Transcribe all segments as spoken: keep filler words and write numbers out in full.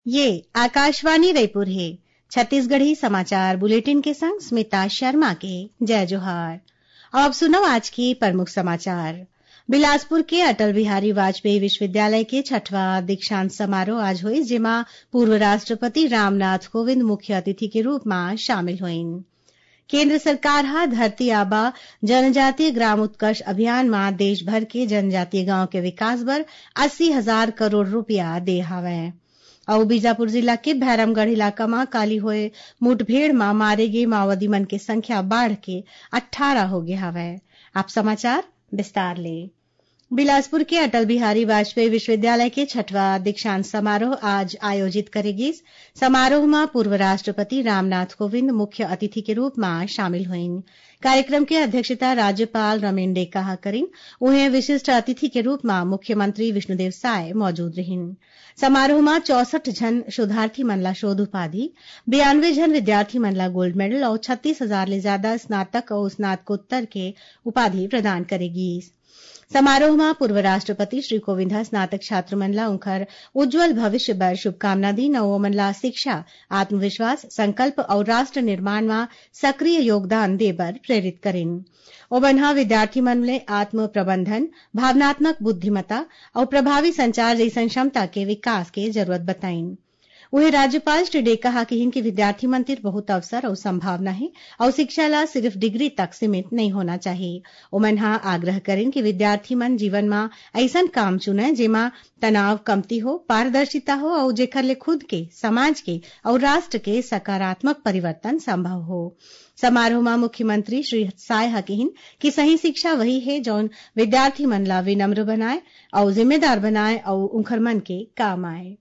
ये आकाशवाणी रायपुर है। छत्तीसगढ़ी समाचार बुलेटिन के संग स्मिता शर्मा के जय जोहार। अब सुनो आज की प्रमुख समाचार। बिलासपुर के अटल बिहारी वाजपेयी विश्वविद्यालय के छठवां दीक्षांत समारोह आज हुई, जेमा पूर्व राष्ट्रपति रामनाथ कोविंद मुख्य अतिथि के रूप में शामिल हुईन। केंद्र सरकार हा धरती आबा जनजातीय ग्राम उत्कर्ष अभियान में देश भर के जनजातीय गांव के विकास बर अस्सी हजार करोड़ रुपया दे हावय। और बीजापुर जिला के भैरमगढ़ इलाका में काली हुए मुठभेड़ में मारे गए माओवादी मन की संख्या बढ़ के अठारह हो गया हवै। आप समाचार विस्तार ले। बिलासपुर के अटल बिहारी वाजपेयी विश्वविद्यालय के छठवां दीक्षांत समारोह आज आयोजित करेगी। समारोह में पूर्व राष्ट्रपति रामनाथ कोविंद मुख्य अतिथि के रूप में शामिल हुईन। कार्यक्रम की अध्यक्षता राज्यपाल रमेन डेका करीन। उन्हें विशिष्ट अतिथि के रूप में मुख्यमंत्री विष्णुदेव साय मौजूद रहीन। समारोह में चौसठ जन शोधार्थी मन ला शोध उपाधि, बयानवे जन विद्यार्थी मन ला गोल्ड मेडल और छत्तीस हजार ले ज्यादा स्नातक और स्नातकोत्तर के उपाधि प्रदान करेगी। समारोह में पूर्व राष्ट्रपति श्री कोविंद स्नातक छात्र मन ला उनकर उज्जवल भविष्य बर शुभकामना दी। और मन ला शिक्षा, आत्मविश्वास, संकल्प और राष्ट्र निर्माण में सक्रिय योगदान दे बर प्रेरित करेन। ओबनहा विद्यार्थी मन में आत्म प्रबंधन, भावनात्मक बुद्धिमत्ता और प्रभावी संचार जैसन क्षमता के विकास के जरूरत बताईन। वहीं राज्यपाल श्री डेका कहिन कि विद्यार्थी मन तिर बहुत अवसर और संभावना है और शिक्षा ला सिर्फ डिग्री तक सीमित नहीं होना चाहिए। ओमनहा आग्रह करें कि विद्यार्थी मन जीवन में ऐसा काम चुने जेमा तनाव कमती हो, पारदर्शिता हो और जेकर ले खुद के, समाज के और राष्ट्र के सकारात्मक परिवर्तन संभव हो। समारोह में मुख्यमंत्री श्री साय कहिन कि सही शिक्षा वही है जौन विद्यार्थी मन ला विनम्र बनाए और जिम्मेदार बनाए और उनकर मन के काम आए।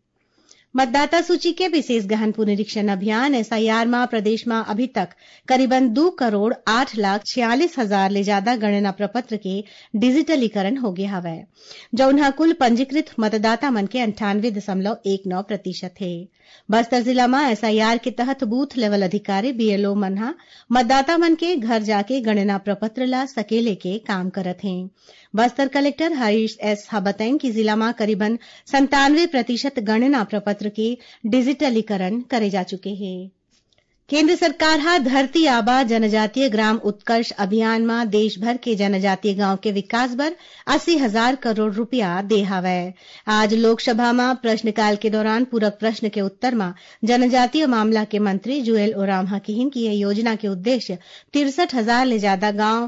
मतदाता सूची के विशेष गहन पुनरीक्षण अभियान एसआईआर में प्रदेश में अभी तक करीबन दो करोड़ आठ लाख छियालीस हजार ले ज्यादा गणना प्रपत्र के डिजिटलीकरण हो गया हवै, जौन कुल पंजीकृत मतदाता मन के अंठानवे दशमलव एक नौ प्रतिशत है। बस्तर जिला में एसआईआर के तहत बूथ लेवल अधिकारी बीएलओ मनहा मतदाता मन के घर जाके गणना प्रपत्र ला सकेले के काम करत हैं। बस्तर कलेक्टर हरीश एस हा बताइन कि जिला में करीबन संतानवे प्रतिशत गणना प्रपत्र के डिजिटलीकरण करे जा चुके हैं। केंद्र सरकार हा धरती आबा जनजातीय ग्राम उत्कर्ष अभियान में देश भर के जनजातीय गांव के विकास बर अस्सी हजार करोड़ रुपया दे हावै। आज लोकसभा में प्रश्नकाल के दौरान पूरक प्रश्न के उत्तर में जनजातीय मामला के मंत्री जुएल ओराम हा कहिन कि यह योजना के उद्देश्य तिरसठ हजार ले ज्यादा गांव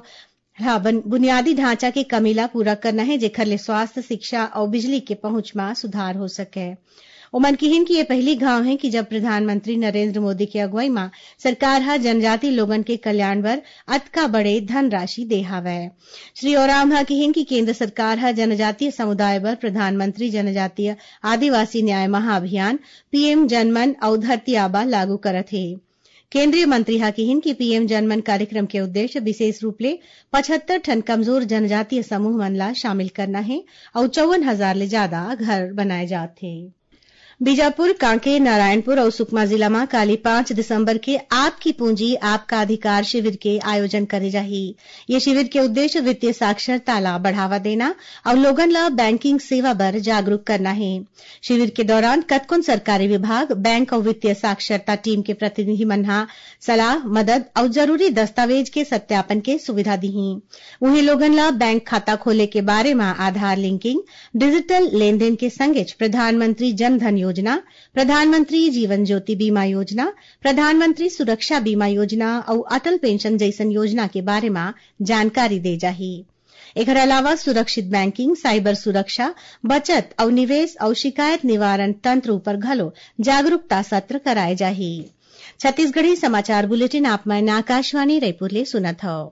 बुनियादी ढांचा के कमी ला पूरा करना है, जेकर ले स्वास्थ्य, शिक्षा और बिजली के पहुंच में सुधार हो सके। उमन कहिन कि ये पहली गांव है कि जब प्रधानमंत्री नरेंद्र मोदी की अगुवाई में सरकार हा जनजातीय लोगन के कल्याण बर अतका बड़े धनराशि दे हावै। श्री ओराम हा कहिन कि केंद्र सरकार हा जनजातीय समुदाय बर प्रधानमंत्री जनजातीय आदिवासी न्याय महाअभियान पीएम जनमन और धरती आबा लागू करत है। केंद्रीय मंत्री हा कहिन कि पीएम जनमन कार्यक्रम के उद्देश्य विशेष रूप ले पचहत्तर ठन कमजोर जनजातीय समूह मन ला शामिल करना है और चौवन हजार ले ज्यादा घर बनाए जाते हैं। बीजापुर, कांकेर, नारायणपुर और सुकमा जिला में काली पांच दिसंबर के आपकी पूंजी आपका अधिकार शिविर के आयोजन करे जाही। ये शिविर के उद्देश्य वित्तीय साक्षरता ला बढ़ावा देना और लोगन ला बैंकिंग सेवा बर जागरूक करना है। शिविर के दौरान कतकुन सरकारी विभाग, बैंक और वित्तीय साक्षरता टीम के प्रतिनिधि मनहा सलाह, मदद और जरूरी दस्तावेज के सत्यापन के सुविधा दी। वहीं लोगन ला बैंक खाता खोले के बारे में आधार लिंकिंग, डिजिटल लेन देन के संगे प्रधानमंत्री जन धन योजना, प्रधानमंत्री जीवन ज्योति बीमा योजना, प्रधानमंत्री सुरक्षा बीमा योजना और अटल पेंशन जैसन योजना के बारे में जानकारी दे जाही। एकर अलावा सुरक्षित बैंकिंग, साइबर सुरक्षा, बचत और निवेश और शिकायत निवारण तंत्र ऊपर घलो जागरूकता सत्र कराए जाही। छत्तीसगढ़ी समाचार बुलेटिन आप मन आकाशवाणी रायपुर ले सुनत हो।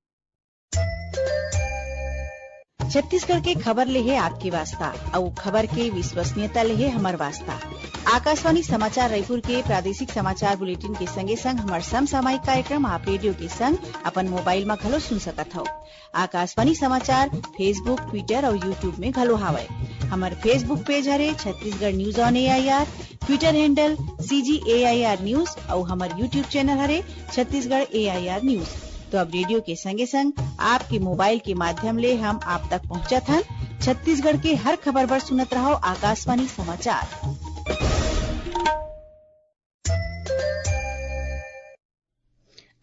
छत्तीसगढ़ के खबर ले है आपकी वास्ता और खबर के विश्वसनीयता ले है हमार वास्ता। आकाशवाणी समाचार रायपुर के प्रादेशिक समाचार बुलेटिन के संगे संग हमार समसामयिक कार्यक्रम आप रेडियो के संग अपन मोबाइल में घलो सुन सकत हो। आकाशवाणी समाचार फेसबुक, ट्विटर और यूट्यूब में घलो हावय। हमार फेसबुक पेज हरे Chhattisgarh news on AIR, Twitter handle CG AIR news और हमार यूट्यूब चैनल हरे छत्तीसगढ़ एआईआर न्यूज। तो अब रेडियो के संगे संग आपके मोबाइल के माध्यम ले हम आप तक पहुंचत हन। छत्तीसगढ़ के हर खबर बर सुनत रहो आकाशवाणी समाचार।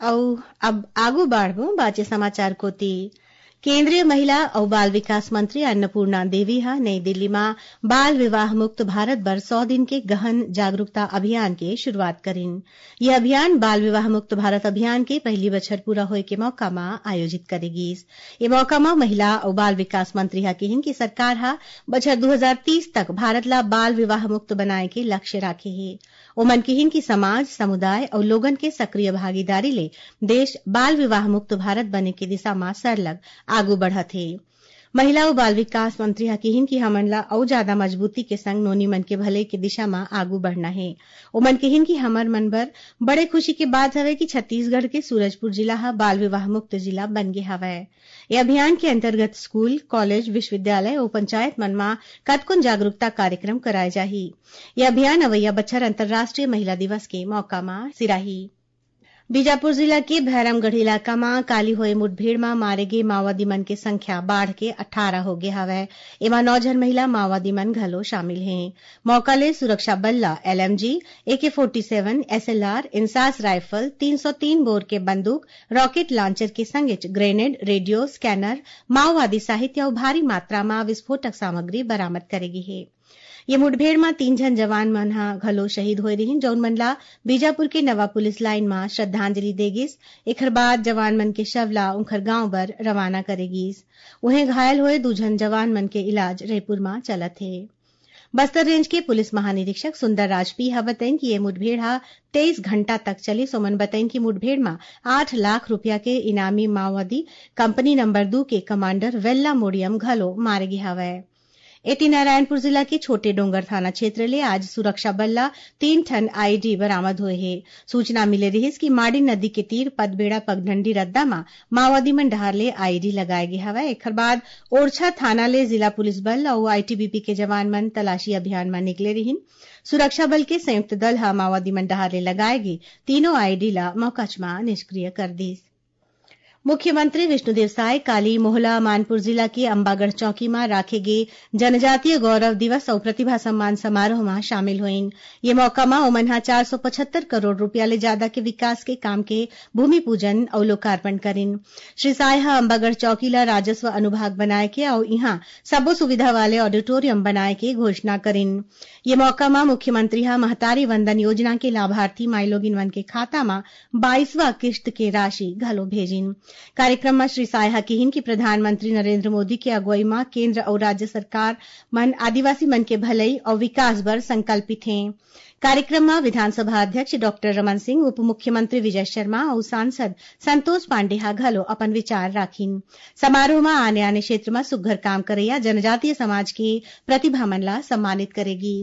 और अब आगू बढ़बो बाचे समाचार कोती। केंद्रीय महिला और बाल विकास मंत्री अन्नपूर्णा देवी हा नई दिल्ली में बाल विवाह मुक्त भारत बर सौ दिन के गहन जागरूकता अभियान के शुरुआत करिन। यह अभियान बाल विवाह मुक्त भारत अभियान के पहली बछर पूरा होए के मौका में आयोजित करेगी। ये मौका में महिला और बाल विकास मंत्री हा कहिन कि सरकार हा बछर दो हजार तीस तक भारत ला बाल विवाह मुक्त बनाए के लक्ष्य राखे है। ओमन कहिन कि समाज, समुदाय और लोगन के सक्रिय भागीदारी ले देश बाल विवाह मुक्त भारत बने के दिशा में सरलग आगू बढ़त है। महिला और बाल विकास मंत्री हा कहिन कि हमन ला और ज्यादा मजबूती के संग नोनी मन के भले के दिशा में आगू बढ़ना है। ओमन कहिन कि हमर मन बर बड़े खुशी के बात हवे कि छत्तीसगढ़ के सूरजपुर जिला हा बाल विवाह मुक्त जिला बन गे हवै। ये अभियान के अंतर्गत स्कूल, कॉलेज, विश्वविद्यालय और पंचायत मन में कतकुन जागरूकता कार्यक्रम कराए जाही। यह अभियान अवैया बछर अंतर्राष्ट्रीय महिला दिवस के मौका में सिराही। बीजापुर जिला के भैरमगढ़ इलाका में काली होए मुठभेड़ में मारे गए माओवादी मन के संख्या बाढ़ के अठारह हो गए हवै। एमा नौ जन महिला माओवादी मन घलो शामिल हैं। मौका ले सुरक्षा बल ला एलएमजी, एके सैंतालीस, एसएलआर, इंसास राइफल, तीन सौ तीन बोर के बंदूक, रॉकेट लॉन्चर के संगे ग्रेनेड, रेडियो, स्कैनर, माओवादी साहित्य और भारी मात्रा में विस्फोटक सामग्री बरामद करेगी है। ये मुठभेड़ में तीन जन जवान मन हा घलो शहीद होए रहिन, जौन मन ला बीजापुर के नवा पुलिस लाइन में श्रद्धांजलि देगिस। एकर बाद जवान मन के शव ला उनकर गांव बर रवाना करेगिस। उन्हें घायल होए दू जन जवान मन के इलाज रायपुर में चलत है। बस्तर रेंज के पुलिस महानिरीक्षक सुंदर राजपी हा बताइन कि ये मुठभेड़ हा तेईस घंटा तक चली। सोमन बताइन कि मुठभेड़ में आठ लाख रुपया के इनामी माओवादी कंपनी नंबर दो के कमांडर वेल्ला मोडियम घलो मारे गे हवै। एटी नारायणपुर जिला के छोटे डोंगर थाना क्षेत्र ले आज सुरक्षा बल ला तीन ठन आईडी बरामद हुए है। सूचना मिले रहिस कि माड़ी नदी के तीर पदबेड़ा पगडंडी रद्दा में माओवादी मन डहार ले आईडी लगाए गे हवै। एकर बाद ओरछा थाना ले जिला पुलिस बल और आईटीबीपी के जवान मन तलाशी अभियान में निकले रहिन। सुरक्षा बल के संयुक्त दल हा माओवादी मन डहार ले लगाए गे तीनों आईडी ला मौकाच में निष्क्रिय कर दिस। मुख्यमंत्री विष्णुदेव साय काली मोहला मानपुर जिला के अंबागढ़ चौकी में राखे गे जनजातीय गौरव दिवस और प्रतिभा सम्मान समारोह में शामिल हुईन। ये मौका में ओमन हा चार सौ पचहत्तर करोड़ रुपया ले ज्यादा के विकास के काम के भूमि पूजन और लोकार्पण करिन। श्री साय हा अंबागढ़ चौकी ला राजस्व अनुभाग बनाए के और यहाँ सबो सुविधा वाले ऑडिटोरियम बनाए के घोषणा करिन। ये मौका में मुख्यमंत्री हा महतारी वंदन योजना के लाभार्थी माइलोगिन वन के खाता में बाईसवा किस्त के राशि घलो भेजिन। कार्यक्रम में श्री साय हा कहिन कि प्रधानमंत्री नरेंद्र मोदी के अगुवाई में केंद्र और राज्य सरकार मन आदिवासी मन के भलाई और विकास बर संकल्पित हैं। कार्यक्रम में विधानसभा अध्यक्ष डॉक्टर रमन सिंह, उप मुख्यमंत्री विजय शर्मा और सांसद संतोष पांडे हा घलो अपन विचार राखिन। समारोह में आने आने क्षेत्र में सुघ्घर काम करैया जनजातीय समाज के प्रतिभा मन ला सम्मानित करेगी।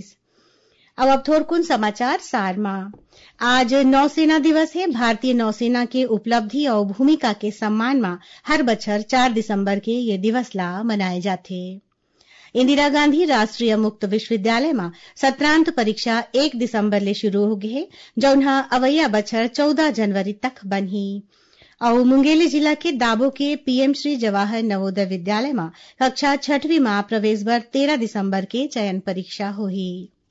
अब अब थोड़कुन समाचार सार में। आज नौसेना दिवस है। भारतीय नौसेना के उपलब्धि और भूमिका के सम्मान में हर बछर चार दिसंबर के ये दिवस ला मनाए जाथे। इंदिरा गांधी राष्ट्रीय मुक्त विश्वविद्यालय में सत्रांत परीक्षा एक दिसंबर ले शुरू हो गई है, जौन हा अवैया बछर चौदह जनवरी तक बनही। और मुंगेली जिला के दाबो के पीएम श्री जवाहर नवोदय विद्यालय में कक्षा छठवीं में प्रवेश बर तेरह दिसंबर के चयन परीक्षा होही।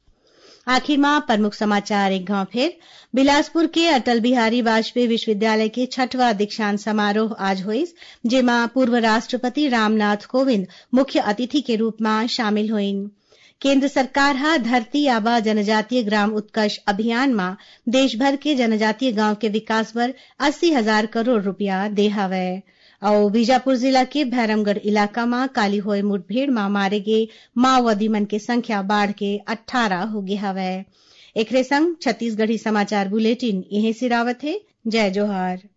आखिर में प्रमुख समाचार एक गांव फिर। बिलासपुर के अटल बिहारी वाजपेयी विश्वविद्यालय के छठवां दीक्षांत समारोह आज हुईस, जेमा पूर्व राष्ट्रपति रामनाथ कोविंद मुख्य अतिथि के रूप में शामिल हुईन। केंद्र सरकार हा धरती आबा जनजातीय ग्राम उत्कर्ष अभियान में देश भर के जनजातीय गांव के विकास पर अस्सी हजार करोड़ रुपया दे हवै। और बीजापुर जिला के भैरमगढ़ इलाका में काली होए मुठभेड़ में मारे गए माओवादी मन के संख्या बाढ़ के अठारह हो गए हवै। एकरे संग छत्तीसगढ़ी समाचार बुलेटिन यहीं सिरावत है। जय जोहार।